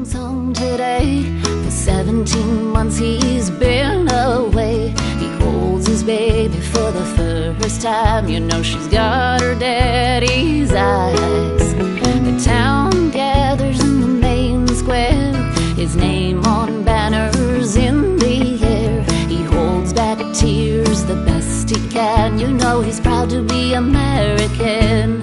comes home today. For 17 months he's been away. He holds his baby for the first time. You know she's got her daddy's eyes. The town gathers in the main square, his name on banners in the air. He holds back tears the best he can. You know he's proud to be American.